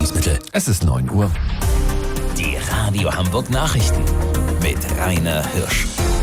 Nahrungsergänzungsmittel. Es ist 9 Uhr. Die Radio Hamburg Nachrichten mit Rainer Hirsch.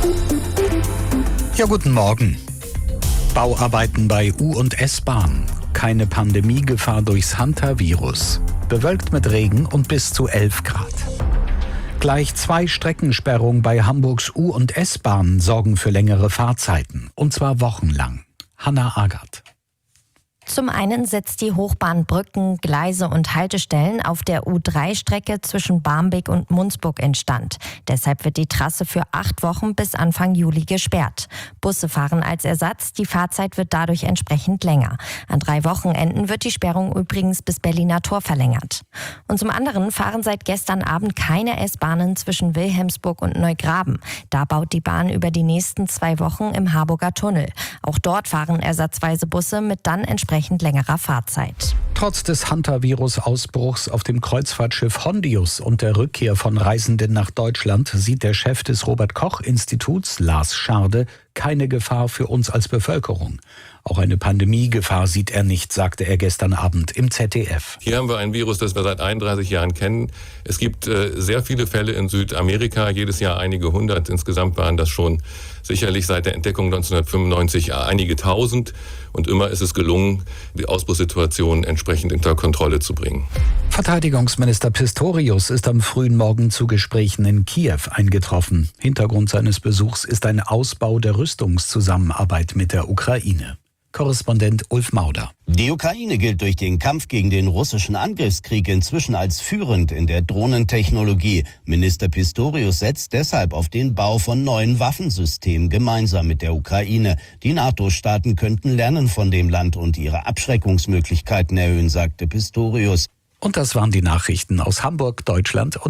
Ja, guten Morgen. Bauarbeiten bei U- und S-Bahn. Keine Pandemiegefahr durchs Hantavirus. Bewölkt mit Regen und bis zu 11 Grad. Gleich 2 Streckensperrungen bei Hamburgs U- und S-Bahn sorgen für längere Fahrzeiten. Und zwar wochenlang. Hanna Agert. Zum einen setzt die Hochbahn Brücken, Gleise und Haltestellen auf der U3-Strecke zwischen Barmbek und Munzburg instand. Deshalb wird die Trasse für 8 Wochen bis Anfang Juli gesperrt. Busse fahren als Ersatz, die Fahrzeit wird dadurch entsprechend länger. An 3 Wochenenden wird die Sperrung übrigens bis Berliner Tor verlängert. Und zum anderen fahren seit gestern Abend keine S-Bahnen zwischen Wilhelmsburg und Neugraben. Da baut die Bahn über die nächsten 2 Wochen im Harburger Tunnel. Auch dort fahren ersatzweise Busse mit dann entsprechend längerer Fahrzeit. Trotz des Hantavirus-Ausbruchs auf dem Kreuzfahrtschiff Hondius und der Rückkehr von Reisenden nach Deutschland sieht der Chef des Robert-Koch-Instituts, Lars Scharde, keine Gefahr für uns als Bevölkerung. Auch eine Pandemiegefahr sieht er nicht, sagte er gestern Abend im ZDF. Hier haben wir ein Virus, das wir seit 31 Jahren kennen. Es gibt sehr viele Fälle in Südamerika, jedes Jahr einige hundert. Insgesamt waren das schon sicherlich seit der Entdeckung 1995 einige tausend. Und immer ist es gelungen, die Ausbruchssituation entsprechend unter Kontrolle zu bringen. Verteidigungsminister Pistorius ist am frühen Morgen zu Gesprächen in Kiew eingetroffen. Hintergrund seines Besuchs ist ein Ausbau der Rüstungszusammenarbeit mit der Ukraine. Korrespondent Ulf Mauder. Die Ukraine gilt durch den Kampf gegen den russischen Angriffskrieg inzwischen als führend in der Drohnentechnologie. Minister Pistorius setzt deshalb auf den Bau von neuen Waffensystemen gemeinsam mit der Ukraine. Die NATO-Staaten könnten lernen von dem Land und ihre Abschreckungsmöglichkeiten erhöhen, sagte Pistorius. Und das waren die Nachrichten aus Hamburg, Deutschland und